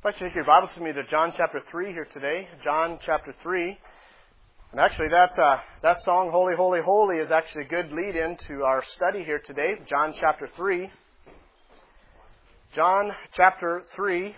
I'd like you to take your Bibles with me to John chapter 3 here today. John chapter 3. And actually that song, Holy, Holy, Holy, is actually a good lead into our study here today. John chapter 3. John chapter 3.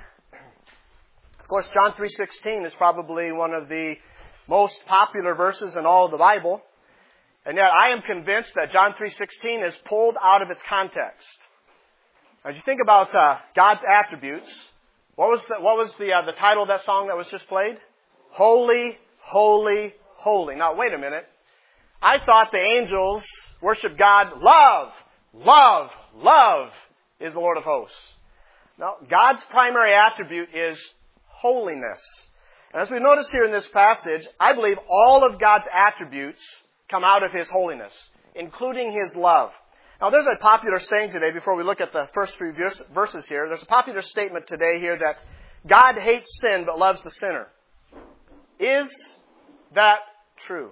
Of course, John 3:16 is probably one of the most popular verses in all of the Bible. And yet I am convinced that John 3:16 is pulled out of its context. As you think about God's attributes, what was the title of that song that was just played? Holy, Holy, Holy. Now, wait a minute. I thought the angels worship God. Love, love, love is the Lord of hosts. Now, God's primary attribute is holiness. And as we notice here in this passage, I believe all of God's attributes come out of His holiness, including His love. Now, there's a popular saying today, before we look at the first few verses here, there's a popular statement today here that God hates sin but loves the sinner. Is that true?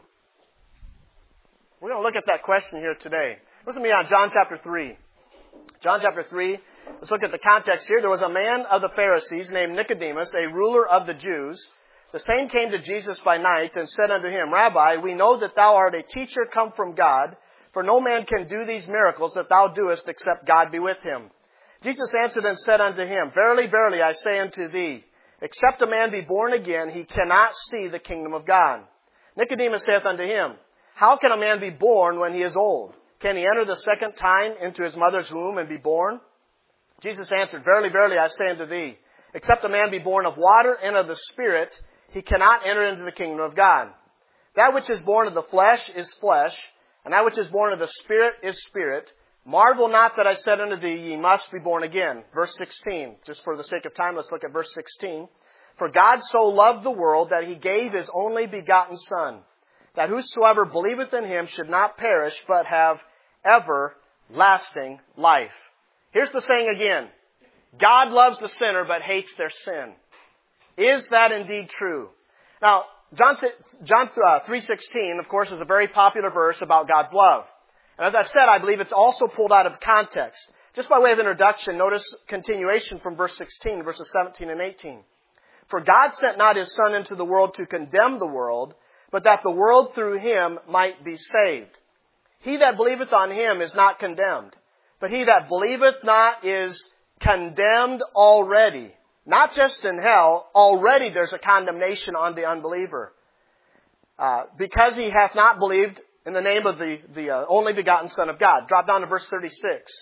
We're going to look at that question here today. Listen to me on John chapter 3. John chapter 3, let's look at the context here. There was a man of the Pharisees named Nicodemus, a ruler of the Jews. The same came to Jesus by night and said unto him, Rabbi, we know that thou art a teacher come from God, for no man can do these miracles that thou doest except God be with him. Jesus answered and said unto him, Verily, verily, I say unto thee, except a man be born again, he cannot see the kingdom of God. Nicodemus saith unto him, How can a man be born when he is old? Can he enter the second time into his mother's womb and be born? Jesus answered, Verily, verily, I say unto thee, except a man be born of water and of the Spirit, he cannot enter into the kingdom of God. That which is born of the flesh is flesh, and that which is born of the Spirit is spirit. Marvel not that I said unto thee, ye must be born again. Verse 16. Just for the sake of time, let's look at verse 16. For God so loved the world that He gave His only begotten Son, that whosoever believeth in Him should not perish, but have everlasting life. Here's the saying again. God loves the sinner, but hates their sin. Is that indeed true? Now, John 3:16, of course, is a very popular verse about God's love. And as I've said, I believe it's also pulled out of context. Just by way of introduction, notice continuation from verse 16, verses 17 and 18. For God sent not His Son into the world to condemn the world, but that the world through Him might be saved. He that believeth on Him is not condemned, but he that believeth not is condemned already. Not just in hell, already there's a condemnation on the unbeliever. Because he hath not believed in the name of the only begotten Son of God. Drop down to verse 36.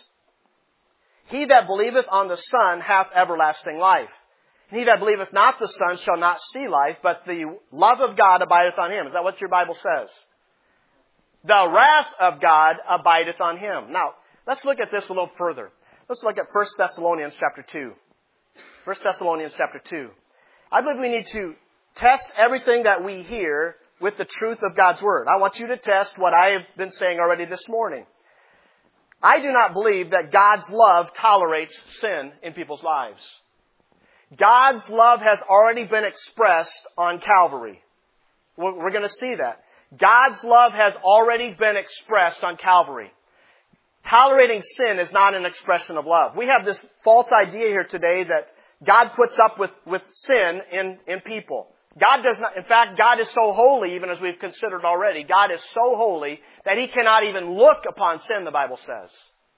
He that believeth on the Son hath everlasting life. And he that believeth not the Son shall not see life, but the love of God abideth on him. Is that what your Bible says? The wrath of God abideth on him. Now, let's look at this a little further. Let's look at 1 Thessalonians chapter 2. 1 Thessalonians chapter 2. I believe we need to test everything that we hear with the truth of God's Word. I want you to test what I have been saying already this morning. I do not believe that God's love tolerates sin in people's lives. God's love has already been expressed on Calvary. We're going to see that. God's love has already been expressed on Calvary. Tolerating sin is not an expression of love. We have this false idea here today that God puts up with sin in people. God does not. In fact, God is so holy, even as we've considered already. God is so holy that He cannot even look upon sin, the Bible says.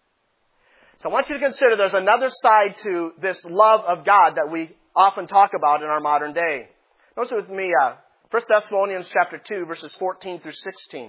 So I want you to consider there's another side to this love of God that we often talk about in our modern day. Notice with me 1 Thessalonians chapter 2, verses 14 through 16.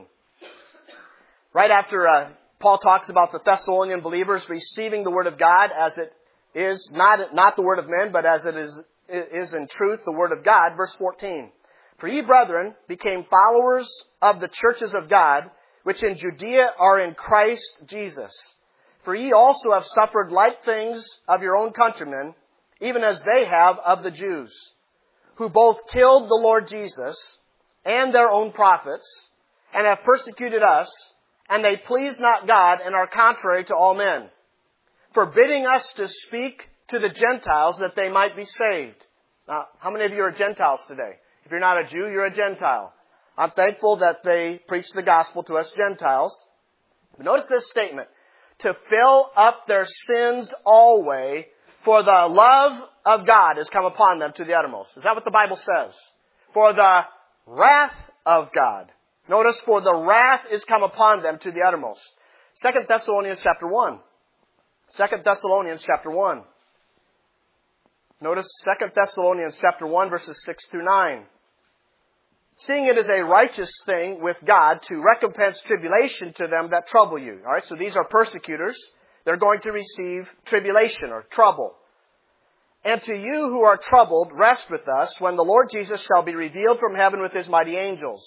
Right after Paul talks about the Thessalonian believers receiving the Word of God as it is, not the Word of men, but as it is in truth the Word of God. Verse 14. For ye, brethren, became followers of the churches of God, which in Judea are in Christ Jesus. For ye also have suffered like things of your own countrymen, even as they have of the Jews, who both killed the Lord Jesus and their own prophets, and have persecuted us, and they please not God and are contrary to all men, forbidding us to speak to the Gentiles that they might be saved. Now, how many of you are Gentiles today? If you're not a Jew, you're a Gentile. I'm thankful that they preach the gospel to us Gentiles. But notice this statement. To fill up their sins always, for the love of God has come upon them to the uttermost. Is that what the Bible says? For the wrath of God. Notice, for the wrath is come upon them to the uttermost. 2 Thessalonians chapter 1. 2 Thessalonians chapter 1. Notice 2 Thessalonians chapter 1 verses 6 through 9. Seeing it is a righteous thing with God to recompense tribulation to them that trouble you. Alright, so these are persecutors. They're going to receive tribulation or trouble. And to you who are troubled, rest with us when the Lord Jesus shall be revealed from heaven with His mighty angels.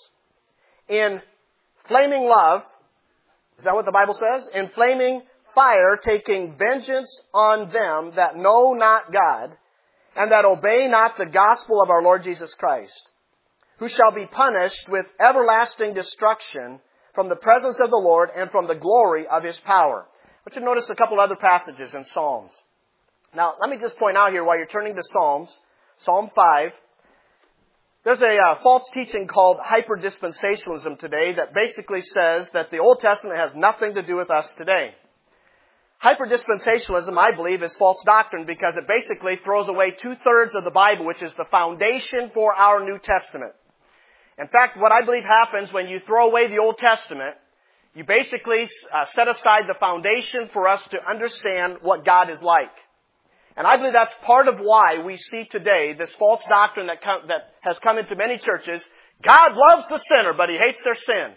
In flaming love, is that what the Bible says? In flaming fire, taking vengeance on them that know not God, and that obey not the gospel of our Lord Jesus Christ, who shall be punished with everlasting destruction from the presence of the Lord and from the glory of His power. I want you to notice a couple other passages in Psalms. Now, let me just point out here while you're turning to Psalms, Psalm 5, there's a false teaching called hyper-dispensationalism today that basically says that the Old Testament has nothing to do with us today. Hyper-dispensationalism, I believe, is false doctrine because it basically throws away 2/3 of the Bible, which is the foundation for our New Testament. In fact, what I believe happens when you throw away the Old Testament, you basically set aside the foundation for us to understand what God is like. And I believe that's part of why we see today this false doctrine that has come into many churches. God loves the sinner, but He hates their sin.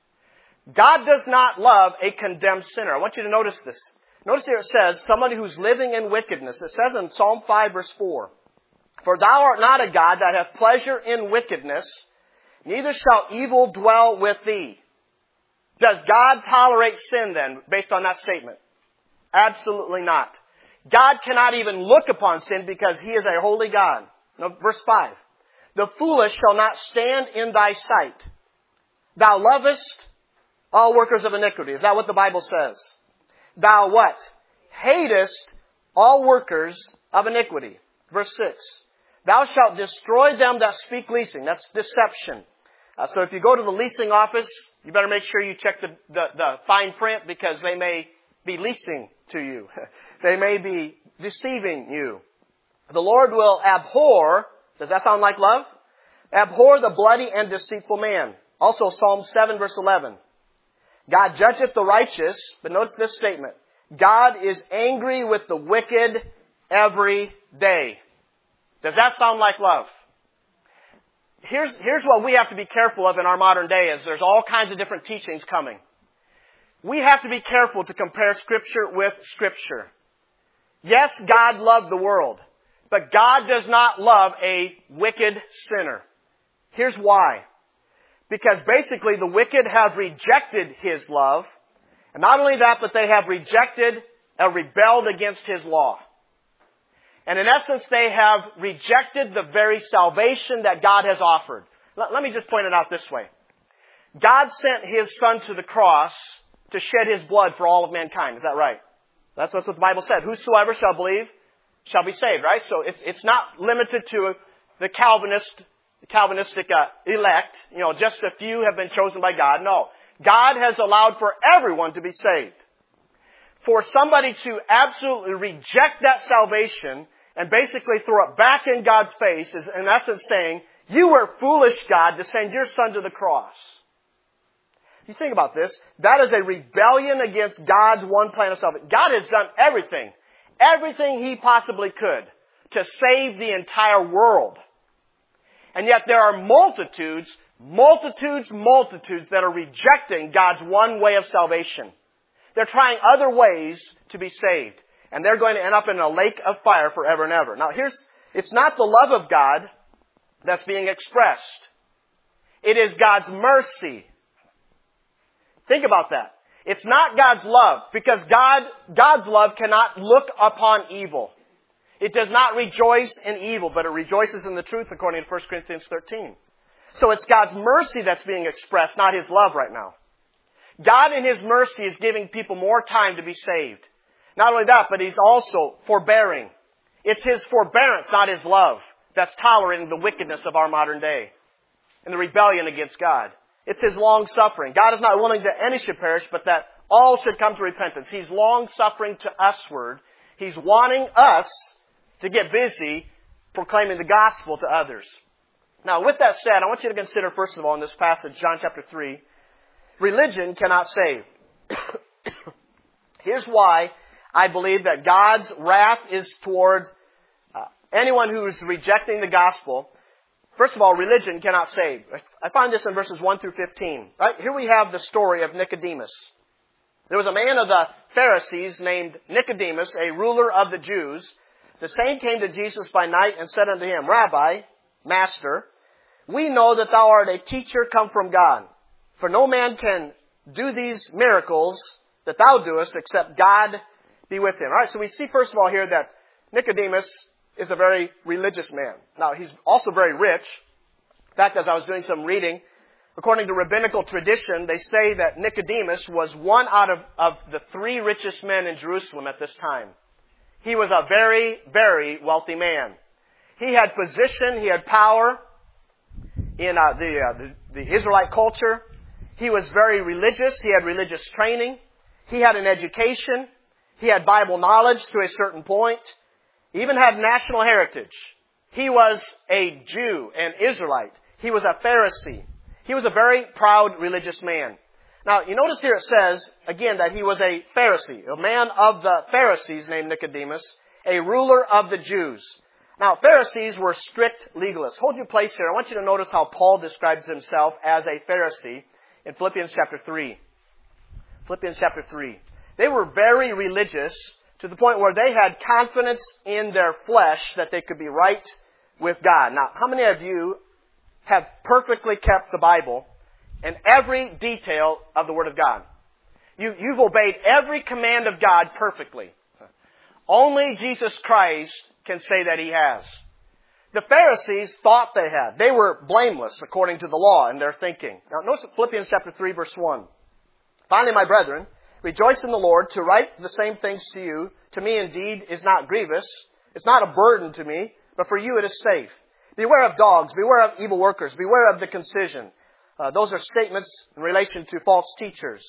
God does not love a condemned sinner. I want you to notice this. Notice here it says, somebody who's living in wickedness. It says in Psalm 5 verse 4, For thou art not a God that hath pleasure in wickedness, neither shall evil dwell with thee. Does God tolerate sin then, based on that statement? Absolutely not. God cannot even look upon sin because He is a holy God. No, verse 5. The foolish shall not stand in thy sight. Thou lovest all workers of iniquity. Is that what the Bible says? Thou what? Hatest all workers of iniquity. Verse 6. Thou shalt destroy them that speak leasing. That's deception. So if you go to the leasing office, you better make sure you check the fine print because they may be leasing to you. They may be deceiving you. The Lord will abhor, does that sound like love? Abhor the bloody and deceitful man. Also Psalm 7 verse 11. God judgeth the righteous, but notice this statement. God is angry with the wicked every day. Does that sound like love? Here's what we have to be careful of in our modern day is there's all kinds of different teachings coming. We have to be careful to compare Scripture with Scripture. Yes, God loved the world, but God does not love a wicked sinner. Here's why. Because basically the wicked have rejected His love, and not only that, but they have rejected and rebelled against His law. And in essence, they have rejected the very salvation that God has offered. Let me just point it out this way. God sent His Son to the cross to shed His blood for all of mankind. Is that right? That's what the Bible said. Whosoever shall believe shall be saved, right? So it's not limited to the Calvinistic elect. You know, just a few have been chosen by God. No. God has allowed for everyone to be saved. For somebody to absolutely reject that salvation and basically throw it back in God's face is in essence saying, you were foolish, God, to send your Son to the cross. If you think about this, that is a rebellion against God's one plan of salvation. God has done everything He possibly could to save the entire world. And yet there are multitudes that are rejecting God's one way of salvation. They're trying other ways to be saved. And they're going to end up in a lake of fire forever and ever. Now it's not the love of God that's being expressed. It is God's mercy. Think about that. It's not God's love, because God's love cannot look upon evil. It does not rejoice in evil, but it rejoices in the truth, according to 1 Corinthians 13. So it's God's mercy that's being expressed, not His love right now. God in His mercy is giving people more time to be saved. Not only that, but He's also forbearing. It's His forbearance, not His love, that's tolerating the wickedness of our modern day and the rebellion against God. It's His long-suffering. God is not willing that any should perish, but that all should come to repentance. He's long-suffering to usward. He's wanting us, to get busy proclaiming the gospel to others. Now, with that said, I want you to consider, first of all, in this passage, John chapter 3, religion cannot save. Here's why I believe that God's wrath is toward anyone who is rejecting the gospel. First of all, religion cannot save. I find this in verses 1 through 15. Right? Here we have the story of Nicodemus. There was a man of the Pharisees named Nicodemus, a ruler of the Jews. The same came to Jesus by night and said unto him, Rabbi, Master, we know that thou art a teacher come from God. For no man can do these miracles that thou doest except God be with him. All right, so we see first of all here that Nicodemus is a very religious man. Now, he's also very rich. In fact, as I was doing some reading, according to rabbinical tradition, they say that Nicodemus was one out of the 3 richest men in Jerusalem at this time. He was a very, very wealthy man. He had position, he had power in the Israelite culture. He was very religious. He had religious training. He had an education. He had Bible knowledge to a certain point. He even had national heritage. He was a Jew, an Israelite. He was a Pharisee. He was a very proud religious man. Now, you notice here it says, again, that he was a Pharisee, a man of the Pharisees named Nicodemus, a ruler of the Jews. Now, Pharisees were strict legalists. Hold your place here. I want you to notice how Paul describes himself as a Pharisee in Philippians chapter 3. Philippians chapter 3. They were very religious to the point where they had confidence in their flesh that they could be right with God. Now, how many of you have perfectly kept the Bible and every detail of the Word of God? You've obeyed every command of God perfectly. Only Jesus Christ can say that He has. The Pharisees thought they had. They were blameless according to the law in their thinking. Now notice Philippians chapter 3 verse 1. Finally, my brethren, rejoice in the Lord. To write the same things to you, to me indeed is not grievous. It's not a burden to me, but for you it is safe. Beware of dogs, beware of evil workers, beware of the concision. Those are statements in relation to false teachers.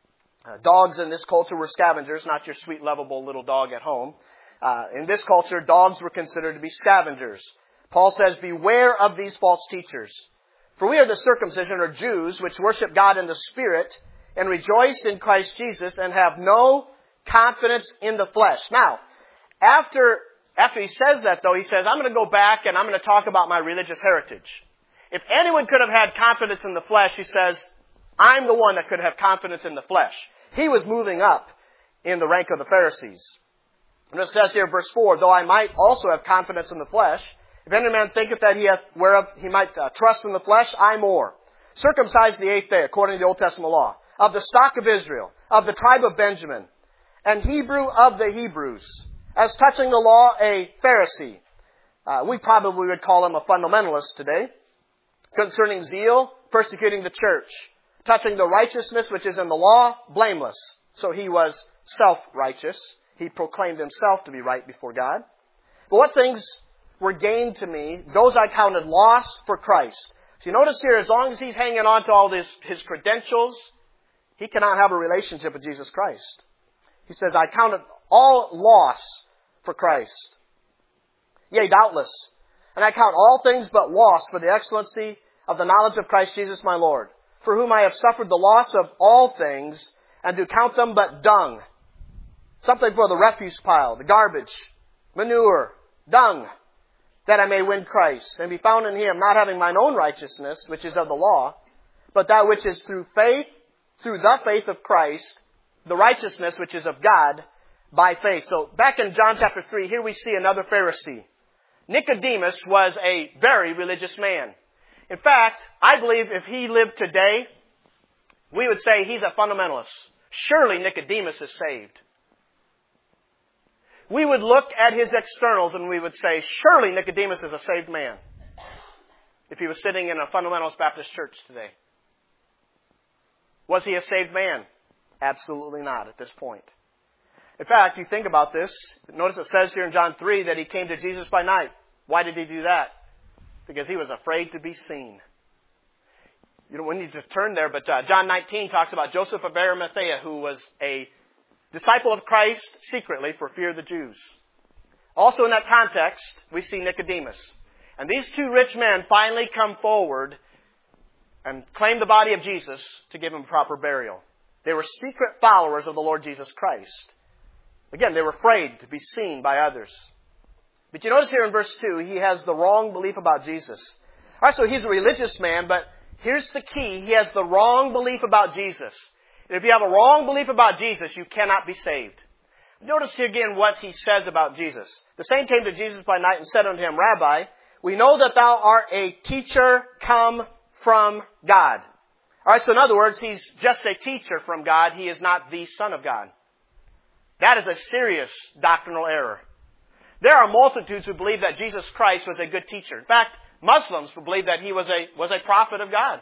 Dogs in this culture were scavengers, not your sweet, lovable little dog at home. In this culture, dogs were considered to be scavengers. Paul says, beware of these false teachers. For we are the circumcision, or Jews, which worship God in the Spirit, and rejoice in Christ Jesus, and have no confidence in the flesh. Now, after he says that, though, he says, I'm going to go back and I'm going to talk about my religious heritage. If anyone could have had confidence in the flesh, he says, I'm the one that could have confidence in the flesh. He was moving up in the rank of the Pharisees. And it says here, verse 4, though I might also have confidence in the flesh, if any man thinketh that he might trust in the flesh, I more. Circumcised the 8th day, according to the Old Testament law, of the stock of Israel, of the tribe of Benjamin, and Hebrew of the Hebrews. As touching the law, a Pharisee. We probably would call him a fundamentalist today. Concerning zeal, persecuting the church. Touching the righteousness which is in the law, blameless. So he was self-righteous. He proclaimed himself to be right before God. But what things were gained to me, those I counted loss for Christ. So you notice here, as long as he's hanging on to all his credentials, he cannot have a relationship with Jesus Christ. He says, I counted all loss for Christ. Yea, doubtless. And I count all things but loss for the excellency of the knowledge of Christ Jesus my Lord, for whom I have suffered the loss of all things, and do count them but dung. Something for the refuse pile, the garbage, manure, dung, that I may win Christ, and be found in Him, not having mine own righteousness, which is of the law, but that which is through the faith of Christ, the righteousness which is of God, by faith. So back in John chapter 3, here we see another Pharisee. Nicodemus was a very religious man. In fact, I believe if he lived today, we would say he's a fundamentalist. Surely Nicodemus is saved. We would look at his externals and we would say, surely Nicodemus is a saved man. If he was sitting in a fundamentalist Baptist church today. Was he a saved man? Absolutely not at this point. In fact, you think about this. Notice it says here in John 3 that he came to Jesus by night. Why did he do that? Because he was afraid to be seen. You don't need to turn there, but John 19 talks about Joseph of Arimathea, who was a disciple of Christ secretly for fear of the Jews. Also in that context, we see Nicodemus. And these two rich men finally come forward and claim the body of Jesus to give him proper burial. They were secret followers of the Lord Jesus Christ. Again, they were afraid to be seen by others. But you notice here in verse 2, he has the wrong belief about Jesus. All right, so he's a religious man, but here's the key. He has the wrong belief about Jesus. And if you have a wrong belief about Jesus, you cannot be saved. Notice here again what he says about Jesus. The same came to Jesus by night and said unto him, Rabbi, we know that thou art a teacher come from God. All right, so in other words, he's just a teacher from God. He is not the Son of God. That is a serious doctrinal error. There are multitudes who believe that Jesus Christ was a good teacher. In fact, Muslims believe that he was a prophet of God.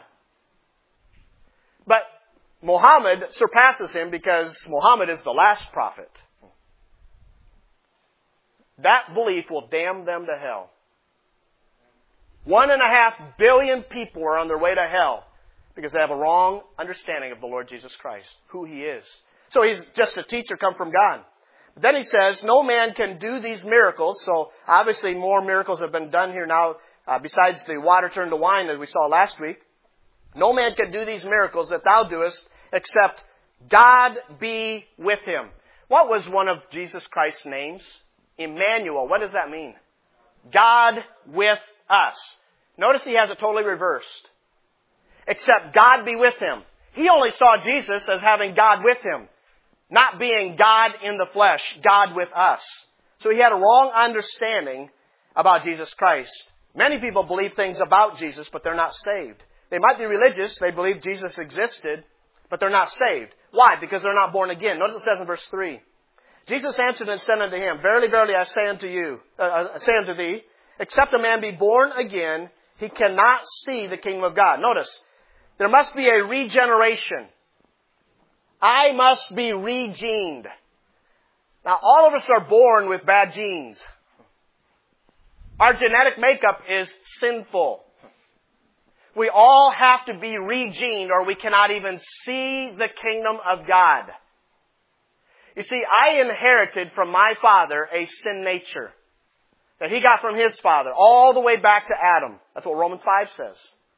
But Muhammad surpasses him because Muhammad is the last prophet. That belief will damn them to hell. 1.5 billion people are on their way to hell because they have a wrong understanding of the Lord Jesus Christ, who He is. So He's just a teacher come from God. But then He says, no man can do these miracles. So obviously more miracles have been done here now besides the water turned to wine as we saw last week. No man can do these miracles that thou doest except God be with him. What was one of Jesus Christ's names? Emmanuel. What does that mean? God with us. Notice he has it totally reversed. Except God be with him. He only saw Jesus as having God with him. Not being God in the flesh. God with us. So he had a wrong understanding about Jesus Christ. Many people believe things about Jesus, but they're not saved. They might be religious. They believe Jesus existed, but they're not saved. Why? Because they're not born again. Notice it says in verse 3. Jesus answered and said unto him, Verily, verily, I say unto thee, except a man be born again, he cannot see the kingdom of God. Notice, there must be a regeneration. I must be regened. Now, all of us are born with bad genes. Our genetic makeup is sinful. We all have to be regened or we cannot even see the kingdom of God. You see, I inherited from my father a sin nature that he got from his father all the way back to Adam. That's what Romans 5 says.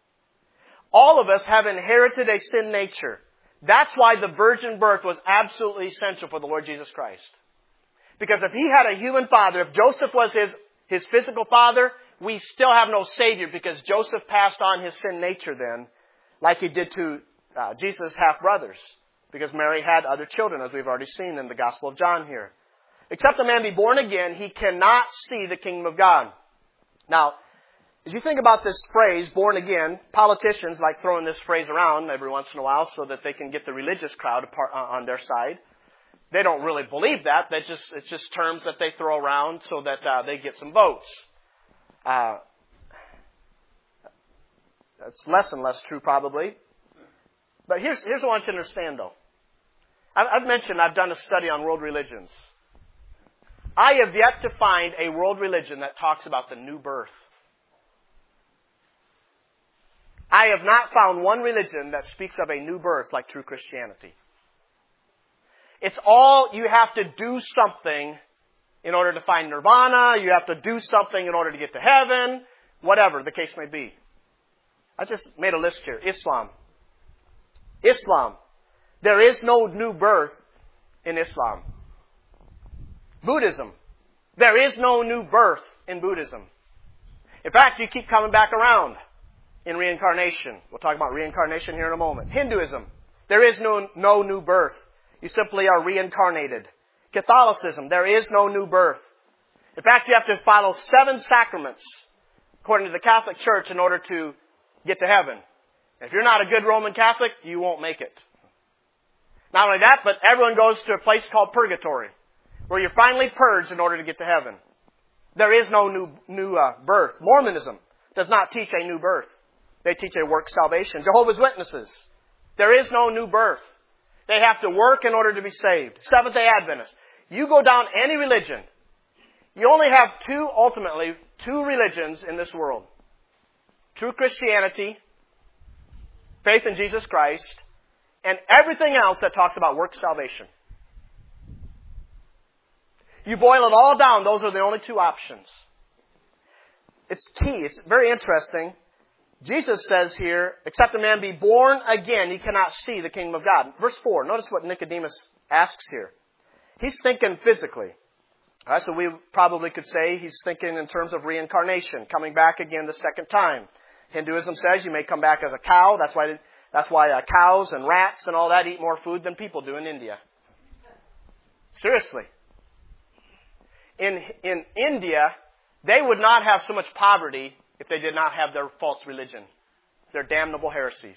All of us have inherited a sin nature. That's why the virgin birth was absolutely essential for the Lord Jesus Christ. Because if he had a human father, if Joseph was his physical father, we still have no Savior because Joseph passed on his sin nature then, like he did to Jesus' half-brothers. Because Mary had other children, as we've already seen in the Gospel of John here. Except a man be born again, he cannot see the kingdom of God. Now, as you think about this phrase, born again, politicians like throwing this phrase around every once in a while so that they can get the religious crowd on their side. They don't really believe that. It's just terms that they throw around so that they get some votes. That's less and less true probably. But here's what I want you to understand though. I've mentioned I've done a study on world religions. I have yet to find a world religion that talks about the new birth. I have not found one religion that speaks of a new birth like true Christianity. It's all you have to do something in order to find nirvana. You have to do something in order to get to heaven. Whatever the case may be. I just made a list here. Islam. There is no new birth in Islam. Buddhism. There is no new birth in Buddhism. In fact, you keep coming back around in reincarnation. We'll talk about reincarnation here in a moment. Hinduism. There is no new birth. You simply are reincarnated. Catholicism. There is no new birth. In fact, you have to follow 7 sacraments according to the Catholic Church in order to get to heaven. If you're not a good Roman Catholic, you won't make it. Not only that, but everyone goes to a place called purgatory, where you're finally purged in order to get to heaven. There is no new birth. Mormonism does not teach a new birth. They teach a work salvation. Jehovah's Witnesses. There is no new birth. They have to work in order to be saved. Seventh-day Adventists. You go down any religion. You only have ultimately two religions in this world. True Christianity, faith in Jesus Christ, and everything else that talks about work salvation. You boil it all down, those are the only two options. It's key. It's very interesting. Jesus says here, except a man be born again, he cannot see the kingdom of God. Verse 4, notice what Nicodemus asks here. He's thinking physically. All right, so we probably could say he's thinking in terms of reincarnation, coming back again the second time. Hinduism says you may come back as a cow. That's why cows and rats and all that eat more food than people do in India. Seriously. In India, they would not have so much poverty if they did not have their false religion, their damnable heresies.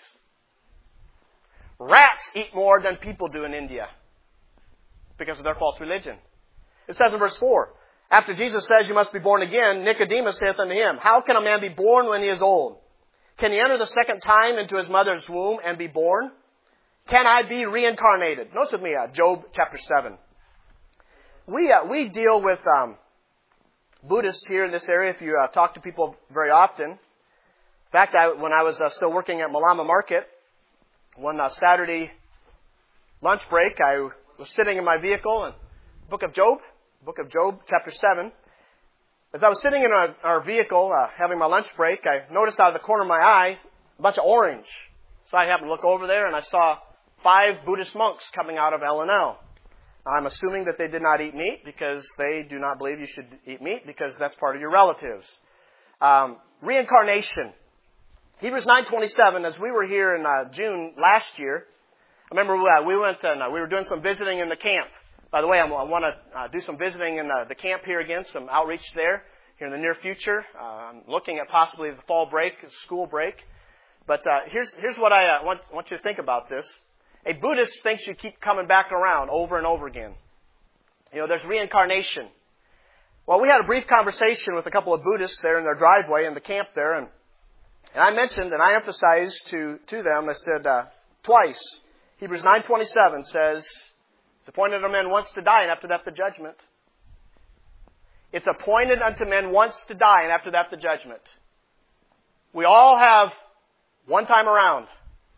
Rats eat more than people do in India because of their false religion. It says in verse 4, after Jesus says you must be born again, Nicodemus saith unto him, how can a man be born when he is old? Can he enter the second time into his mother's womb and be born? Can I be reincarnated? Notice with me, Job chapter 7. We deal with Buddhists here in this area if you talk to people very often. In fact, when I was still working at Malama Market, one Saturday lunch break, I was sitting in my vehicle in Book of Job chapter 7. As I was sitting in our vehicle having my lunch break, I noticed out of the corner of my eye a bunch of orange. So I happened to look over there and I saw 5 Buddhist monks coming out of L&L. I'm assuming that they did not eat meat because they do not believe you should eat meat because that's part of your relatives. Reincarnation. Hebrews 9:27, as we were here in June last year, I remember we went and we were doing some visiting in the camp. By the way, I want to do some visiting in the camp here again, some outreach there here in the near future. I'm looking at possibly the fall break, school break. But here's what I want you to think about this. A Buddhist thinks you keep coming back around over and over again. You know, there's reincarnation. Well, we had a brief conversation with a couple of Buddhists there in their driveway in the camp there, and I mentioned and I emphasized to them, I said twice, Hebrews 9:27 says, it's appointed unto men once to die, and after that the judgment. It's appointed unto men once to die, and after that the judgment. We all have one time around.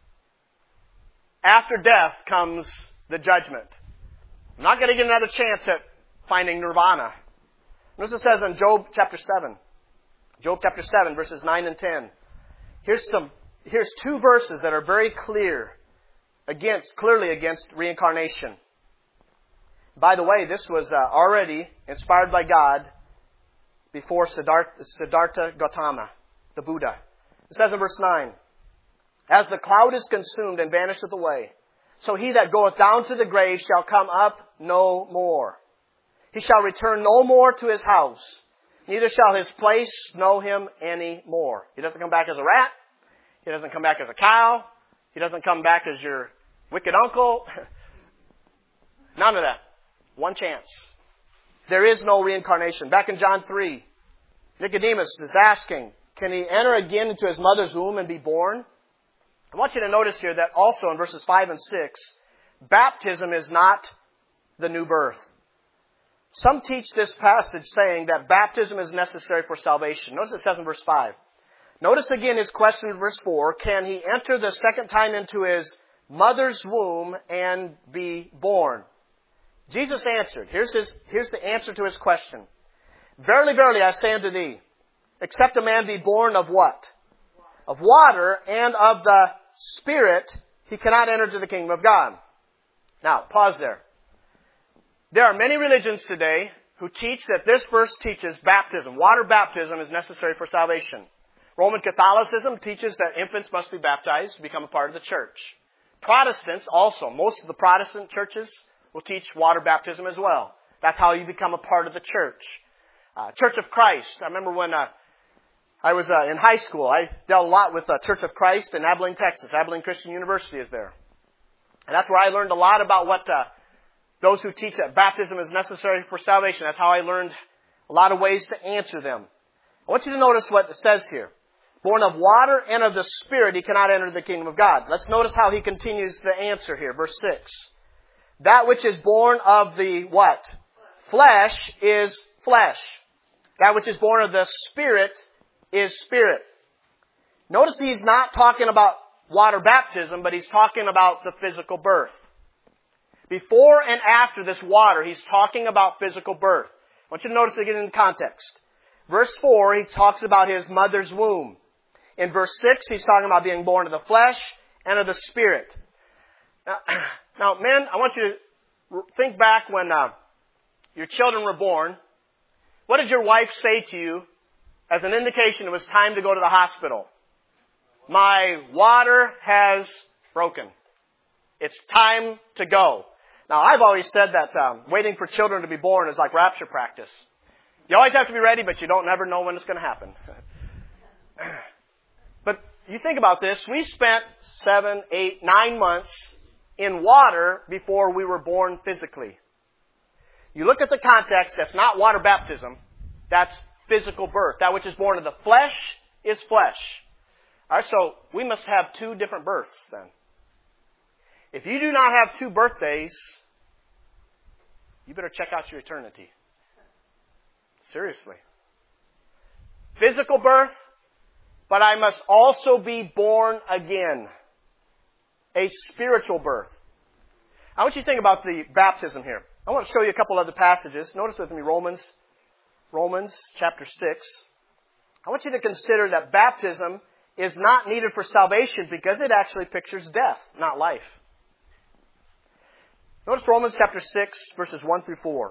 After death comes the judgment. I'm not going to get another chance at finding nirvana. Notice it says in Job chapter 7. Job chapter 7, verses 9 and 10. Here's 2 verses that are very clearly against reincarnation. By the way, this was already inspired by God before Siddhartha Gautama, the Buddha. It says in verse 9, as the cloud is consumed and vanisheth away, so he that goeth down to the grave shall come up no more. He shall return no more to his house, neither shall his place know him any more. He doesn't come back as a rat. He doesn't come back as a cow. He doesn't come back as your wicked uncle. None of that. One chance. There is no reincarnation. Back in John 3, Nicodemus is asking, can he enter again into his mother's womb and be born? I want you to notice here that also in verses 5 and 6, baptism is not the new birth. Some teach this passage saying that baptism is necessary for salvation. Notice it says in verse 5. Notice again his question in verse 4, can he enter the second time into his mother's womb and be born? Jesus answered. Here's the answer to his question. Verily, verily, I say unto thee, except a man be born of what? Of water and of the Spirit, he cannot enter into the kingdom of God. Now, pause there. There are many religions today who teach that this verse teaches baptism. Water baptism is necessary for salvation. Roman Catholicism teaches that infants must be baptized to become a part of the church. Protestants also, most of the Protestant churches will teach water baptism as well. That's how you become a part of the church. Church of Christ. I remember when I was in high school, I dealt a lot with Church of Christ in Abilene, Texas. Abilene Christian University is there. And that's where I learned a lot about what those who teach that baptism is necessary for salvation. That's how I learned a lot of ways to answer them. I want you to notice what it says here. Born of water and of the Spirit, he cannot enter the kingdom of God. Let's notice how he continues the answer here. Verse 6. That which is born of the what? Flesh is flesh. That which is born of the Spirit is spirit. Notice he's not talking about water baptism, but he's talking about the physical birth. Before and after this water, he's talking about physical birth. I want you to notice again in context. Verse 4, he talks about his mother's womb. In verse 6, he's talking about being born of the flesh and of the Spirit. Now, men, I want you to think back when your children were born. What did your wife say to you as an indication it was time to go to the hospital? My water has broken. It's time to go. Now, I've always said that waiting for children to be born is like rapture practice. You always have to be ready, but you don't never know when it's going to happen. But you think about this. We spent 7, 8, 9 months in water before we were born physically. You look at the context, that's not water baptism. That's physical birth. That which is born of the flesh is flesh. All right, so we must have 2 different births then. If you do not have 2 birthdays, you better check out your eternity. Seriously. Physical birth, but I must also be born again. A spiritual birth. I want you to think about the baptism here. I want to show you a couple other passages. Notice with me Romans chapter 6. I want you to consider that baptism is not needed for salvation because it actually pictures death, not life. Notice Romans chapter 6, verses 1 through 4.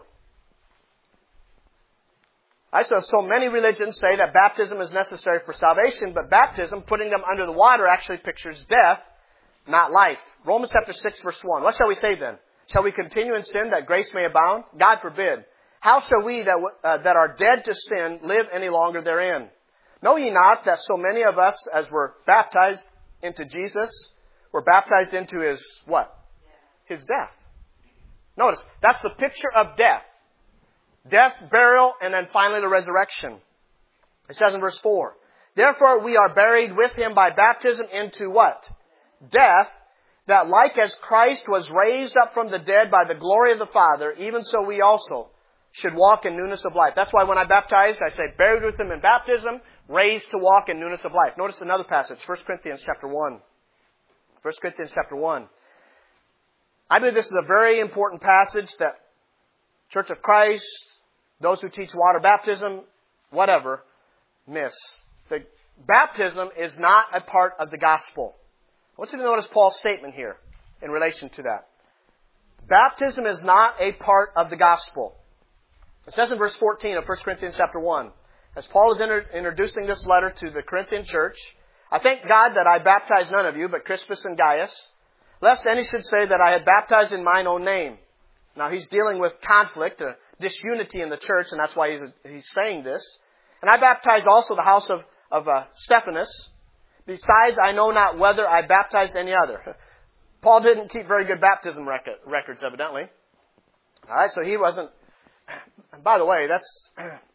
So many religions say that baptism is necessary for salvation, but baptism, putting them under the water, actually pictures death, not life. Romans chapter 6, verse 1. What shall we say then? Shall we continue in sin that grace may abound? God forbid. How shall we that are dead to sin live any longer therein? Know ye not that so many of us, as were baptized into Jesus, were baptized into His what? His death. Notice, that's the picture of death. Death, burial, and then finally the resurrection. It says in verse 4, therefore we are buried with Him by baptism into what? Death, that like as Christ was raised up from the dead by the glory of the Father, even so we also should walk in newness of life. That's why when I baptize, I say buried with Him in baptism, raised to walk in newness of life. Notice another passage, 1 Corinthians chapter 1. 1 Corinthians chapter 1. I believe this is a very important passage that Church of Christ, those who teach water baptism, whatever, miss. The baptism is not a part of the gospel. I want you to notice Paul's statement here in relation to that. Baptism is not a part of the gospel. It says in verse 14 of 1 Corinthians chapter 1, as Paul is introducing this letter to the Corinthian church, I thank God that I baptized none of you, but Crispus and Gaius, lest any should say that I had baptized in mine own name. Now he's dealing with conflict, disunity in the church, and that's why he's saying this. And I baptized also the house of Stephanas. Besides, I know not whether I baptized any other. Paul didn't keep very good baptism records, evidently. All right, so he wasn't. By the way, that's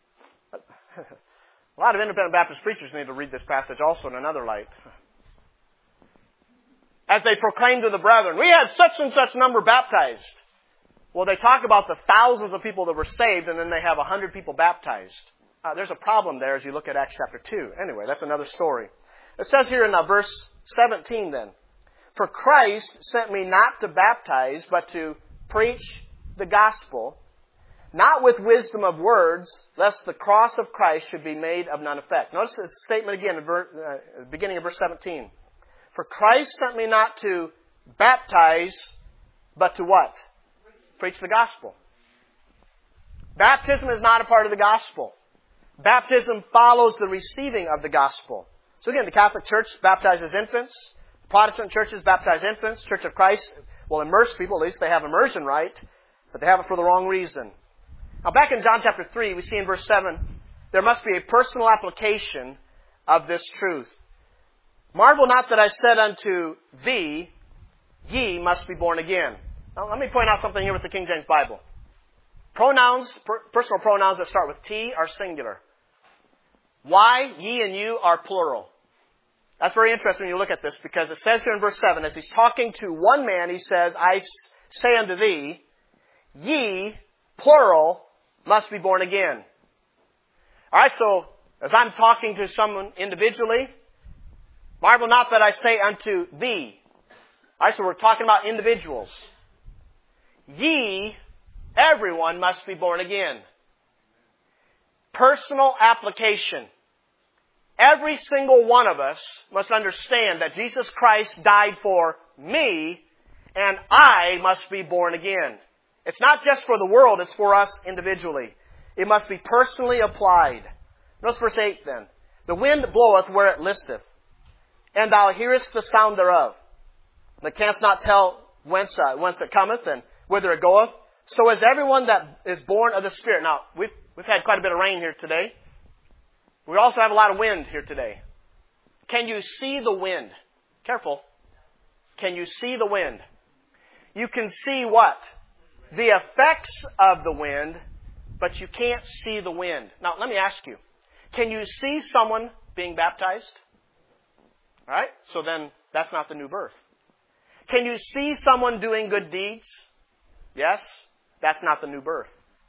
a lot of independent Baptist preachers need to read this passage also in another light. As they proclaim to the brethren, we had such and such number baptized. Well, they talk about the thousands of people that were saved, and then they have 100 people baptized. There's a problem there as you look at Acts chapter 2. Anyway, that's another story. It says here in verse 17 then, for Christ sent me not to baptize, but to preach the gospel, not with wisdom of words, lest the cross of Christ should be made of none effect. Notice this statement again at the beginning of verse 17. For Christ sent me not to baptize, but to what? Preach the gospel. Baptism is not a part of the gospel. Baptism follows the receiving of the gospel. So again, the Catholic Church baptizes infants. The Protestant churches baptize infants. Church of Christ will immerse people. At least they have immersion right. But they have it for the wrong reason. Now back in John chapter 3, we see in verse 7, there must be a personal application of this truth. Marvel not that I said unto thee, ye must be born again. Now let me point out something here with the King James Bible. Pronouns, personal pronouns that start with T are singular. Why, ye and you are plural. That's very interesting when you look at this because it says here in verse 7, as he's talking to one man, he says, I say unto thee, ye, plural, must be born again. Alright, so as I'm talking to someone individually, marvel not that I say unto thee. Alright, so we're talking about individuals. ye, everyone must be born again. Personal application. Every single one of us must understand that Jesus Christ died for me, and I must be born again. It's not just for the world, it's for us individually. It must be personally applied. Notice verse 8 then. The wind bloweth where it listeth, and thou hearest the sound thereof, but canst not tell whence it cometh and whither it goeth. So is everyone that is born of the Spirit. Now, we've had quite a bit of rain here today. We also have a lot of wind here today. Can you see the wind? Careful. Can you see the wind? You can see what? The effects of the wind, but you can't see the wind. Now, let me ask you. Can you see someone being baptized? All right? So then, that's not the new birth. Can you see someone doing good deeds? Yes? That's not the new birth.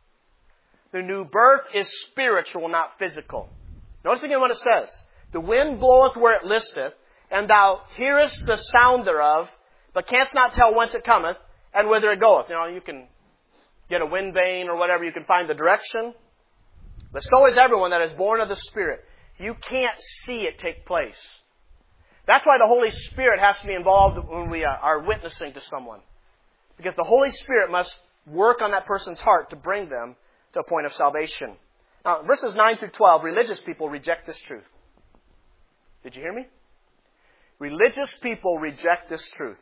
The new birth is spiritual, not physical. Notice again what it says. The wind bloweth where it listeth, and thou hearest the sound thereof, but canst not tell whence it cometh, and whither it goeth. You know, you can get a wind vane or whatever, you can find the direction. But so is everyone that is born of the Spirit. You can't see it take place. That's why the Holy Spirit has to be involved when we are witnessing to someone. Because the Holy Spirit must work on that person's heart to bring them to a point of salvation. Now, verses 9 through 12, religious people reject this truth. Did you hear me? Religious people reject this truth.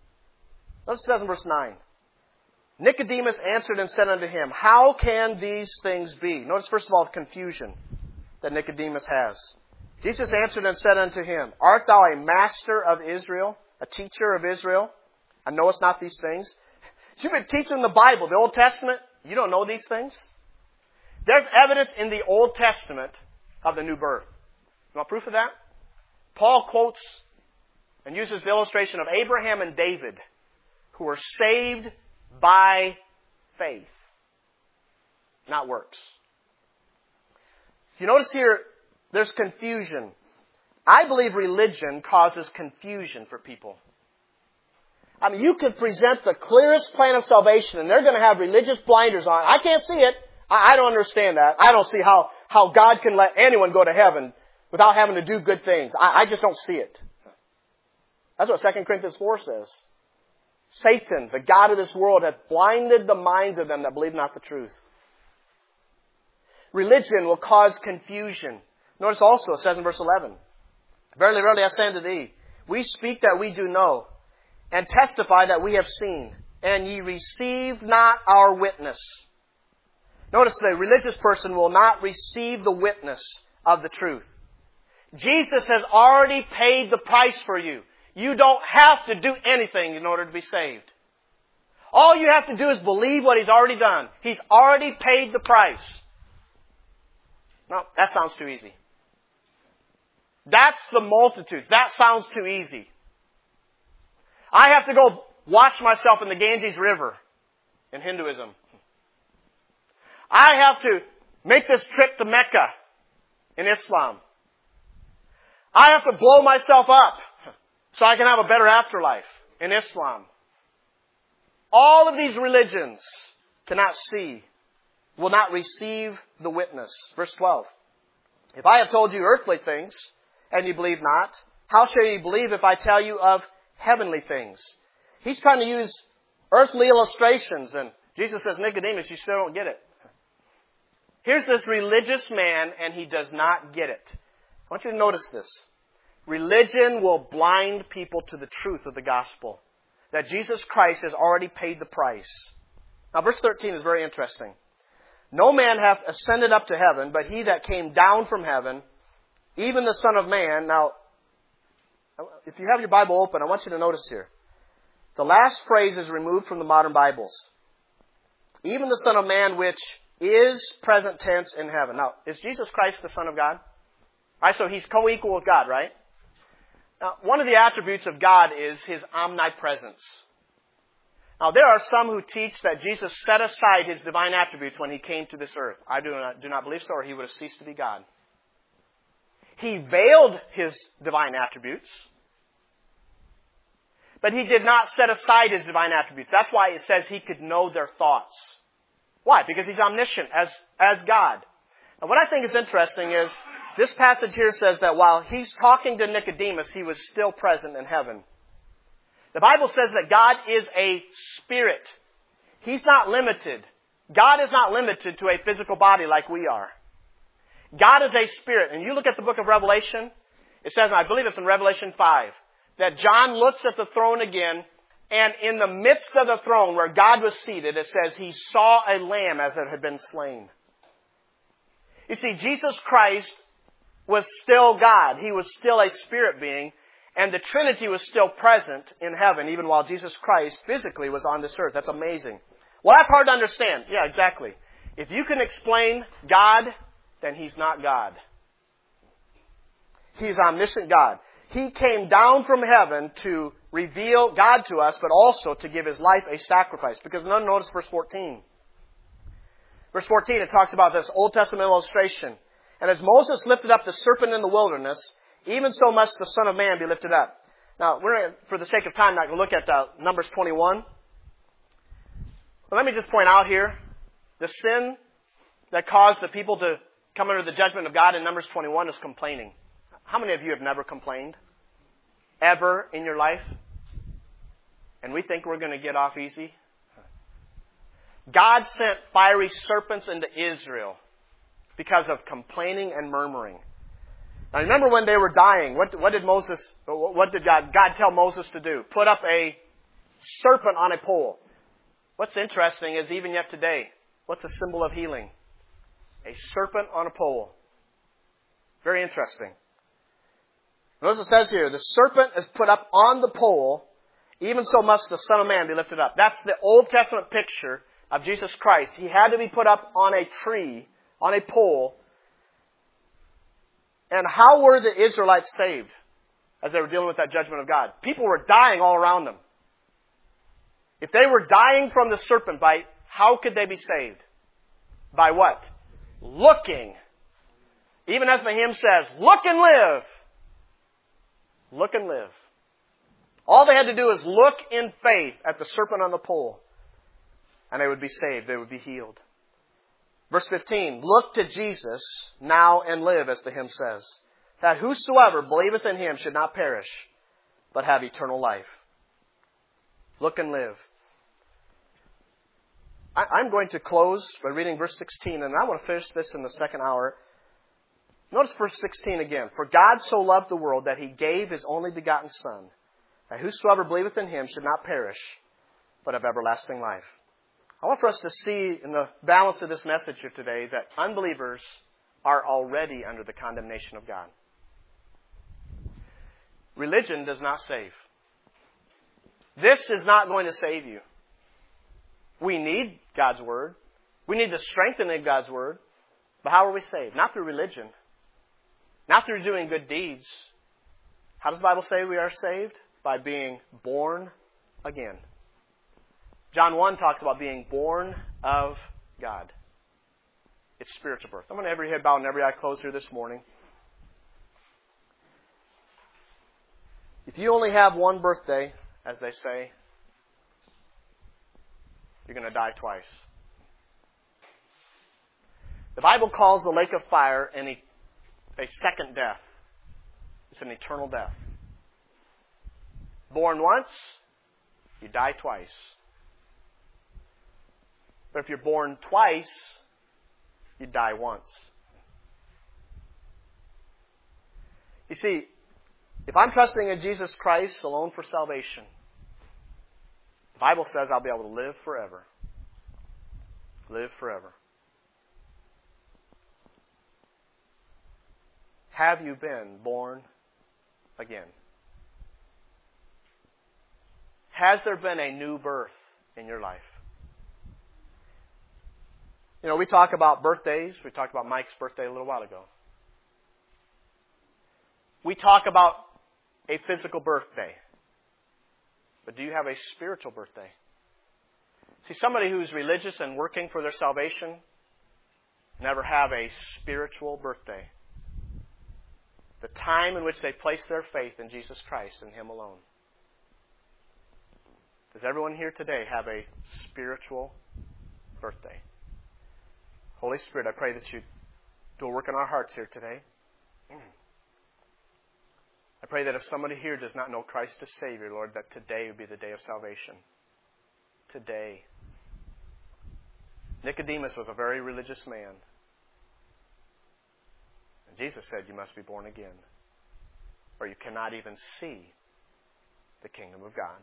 Notice it says in verse 9. Nicodemus answered and said unto him, How can these things be? Notice first of all the confusion that Nicodemus has. Jesus answered and said unto him, Art thou a master of Israel, a teacher of Israel, and knowest not these things? You've been teaching the Bible, the Old Testament. You don't know these things? There's evidence in the Old Testament of the new birth. You want proof of that? Paul quotes and uses the illustration of Abraham and David, who were saved by faith, not works. You notice here, there's confusion. I believe religion causes confusion for people. I mean, you could present the clearest plan of salvation, and they're going to have religious blinders on. I can't see it. I don't understand that. I don't see how God can let anyone go to heaven without having to do good things. I just don't see it. That's what 2 Corinthians 4 says. Satan, the god of this world, hath blinded the minds of them that believe not the truth. Religion will cause confusion. Notice also, it says in verse 11, Verily, verily, I say unto thee, we speak that we do know, and testify that we have seen, and ye receive not our witness. Notice the religious person will not receive the witness of the truth. Jesus has already paid the price for you. You don't have to do anything in order to be saved. All you have to do is believe what He's already done. He's already paid the price. No, that sounds too easy. That's the multitudes. That sounds too easy. I have to go wash myself in the Ganges River in Hinduism. I have to make this trip to Mecca in Islam. I have to blow myself up so I can have a better afterlife in Islam. All of these religions cannot see, will not receive the witness. Verse 12. If I have told you earthly things, and you believe not, how shall you believe if I tell you of heavenly things? He's trying to use earthly illustrations, and Jesus says, Nicodemus, you still don't get it. Here's this religious man, and he does not get it. I want you to notice this. Religion will blind people to the truth of the gospel, that Jesus Christ has already paid the price. Now, verse 13 is very interesting. No man hath ascended up to heaven, but he that came down from heaven, even the Son of Man. Now, if you have your Bible open, I want you to notice here. The last phrase is removed from the modern Bibles. Even the Son of Man, which is present tense in heaven. Now, is Jesus Christ the Son of God? All right, so He's co-equal with God, right? Now, one of the attributes of God is His omnipresence. Now, there are some who teach that Jesus set aside His divine attributes when He came to this earth. I do not believe so, or He would have ceased to be God. He veiled His divine attributes. But He did not set aside His divine attributes. That's why it says He could know their thoughts. Why? Because He's omniscient as God. And what I think is interesting is, this passage here says that while He's talking to Nicodemus, He was still present in heaven. The Bible says that God is a spirit. He's not limited. God is not limited to a physical body like we are. God is a spirit. And you look at the book of Revelation, it says, and I believe it's in Revelation 5, that John looks at the throne again, and in the midst of the throne where God was seated, it says he saw a lamb as it had been slain. You see, Jesus Christ was still God. He was still a spirit being, and the Trinity was still present in heaven, even while Jesus Christ physically was on this earth. That's amazing. Well, that's hard to understand. Yeah, exactly. If you can explain God, then He's not God. He's omniscient God. He came down from heaven to reveal God to us, but also to give His life a sacrifice. Because notice verse 14. Verse 14, it talks about this Old Testament illustration. And as Moses lifted up the serpent in the wilderness, even so must the Son of Man be lifted up. Now, we're, for the sake of time, not going to look at Numbers 21. But let me just point out here, the sin that caused the people to come under the judgment of God in Numbers 21 is complaining. How many of you have never complained? Ever in your life? And we think we're going to get off easy? God sent fiery serpents into Israel because of complaining and murmuring. Now remember when they were dying, what did God tell Moses to do? Put up a serpent on a pole. What's interesting is even yet today, what's a symbol of healing? A serpent on a pole. Very interesting. Notice it says here, the serpent is put up on the pole, even so must the Son of Man be lifted up. That's the Old Testament picture of Jesus Christ. He had to be put up on a tree, on a pole. And how were the Israelites saved as they were dealing with that judgment of God? People were dying all around them. If they were dying from the serpent bite, how could they be saved? By what? Looking. Even as the hymn says, look and live. Look and live. All they had to do is look in faith at the serpent on the pole, and they would be saved. They would be healed. Verse 15, look to Jesus now and live, as the hymn says, that whosoever believeth in Him should not perish, but have eternal life. Look and live. I'm going to close by reading verse 16, and I want to finish this in the second hour. Notice verse 16 again. For God so loved the world that He gave His only begotten Son, that whosoever believeth in Him should not perish, but have everlasting life. I want for us to see in the balance of this message here today that unbelievers are already under the condemnation of God. Religion does not save. This is not going to save you. We need God's Word. We need the strengthening of God's Word. But how are we saved? Not through religion. Not through doing good deeds. How does the Bible say we are saved? By being born again. John 1 talks about being born of God. It's spiritual birth. I'm going to have every head bowed and every eye closed here this morning. If you only have one birthday, as they say, you're going to die twice. The Bible calls the lake of fire a second death. It's an eternal death. Born once, you die twice. But if you're born twice, you die once. You see, if I'm trusting in Jesus Christ alone for salvation, the Bible says I'll be able to live forever. Live forever. Have you been born again? Has there been a new birth in your life? You know, we talk about birthdays. We talked about Mike's birthday a little while ago. We talk about a physical birthday. But do you have a spiritual birthday? See, somebody who's religious and working for their salvation never have a spiritual birthday. The time in which they place their faith in Jesus Christ and Him alone. Does everyone here today have a spiritual birthday? Holy Spirit, I pray that you do a work in our hearts here today. I pray that if somebody here does not know Christ as Savior, Lord, that today would be the day of salvation. Today. Nicodemus was a very religious man. And Jesus said, you must be born again, or you cannot even see the kingdom of God.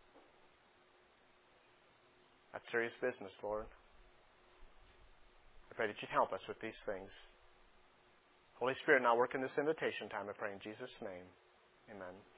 That's serious business, Lord. I pray that you'd help us with these things. Holy Spirit, now work in this invitation time, I pray in Jesus' name. Amen.